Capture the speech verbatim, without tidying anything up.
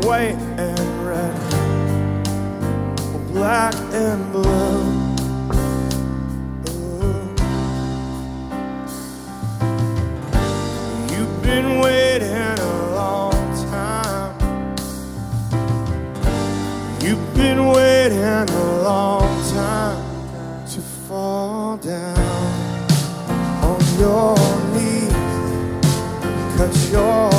white and red, black and blue. Ooh. You've been waiting a long time. You've been waiting a long time to fall down on your knees, 'cause you're